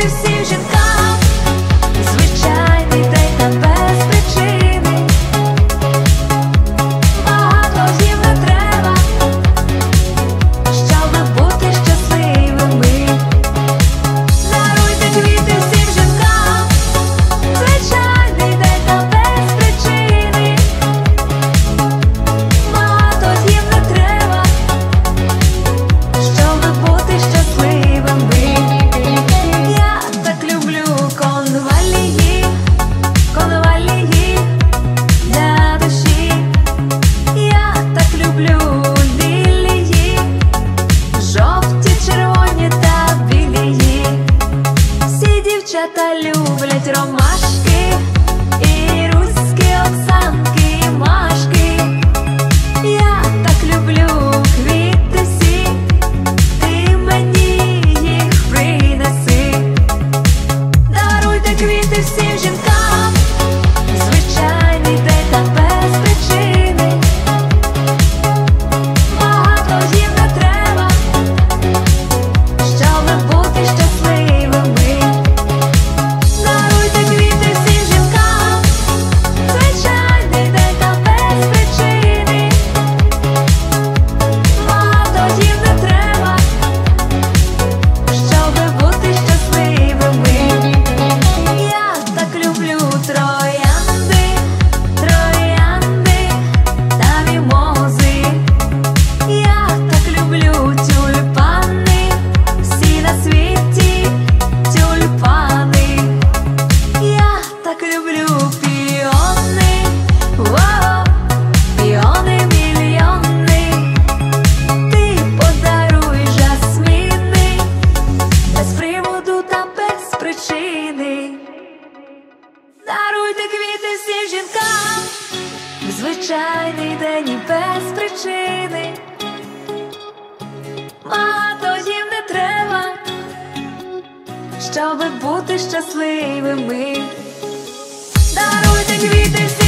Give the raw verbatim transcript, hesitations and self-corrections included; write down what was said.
квіти всім жінкам, звичайний день та без причини. Багато їм не треба, щоб бути щасливими. Даруйте квіти всім жінкам, звичайний день та без причини. Багато їм не треба, щоб бути щасливими. Я так люблю конвалії, конвалії для душі. Я так люблю лілії, жовті, червоні та білії. Всі дівчата люблять ромашки і руські оксанки, і машки. Я так люблю квіти всі, ти мені їх принеси. Даруйте квіти всім жінкам, звичайний день та без причини. Багато їм не треба, щоб бути щасливими. Даруйте квіти всім жінкам, звичайний день та без причини. Багато їм не треба, щоб бути щасливими. Я так люблю троянди, троянди та мімози. Я так люблю тюльпани, всі на світі тюльпани. Я так люблю піони, воу, піони мільйони. Ти подаруй жасміни, без приводу та без причини. Даруйте квіти всім жінкам, звичайний день і без причини. Багато їм не треба, щоб бути щасливими. Даруйте квіти всім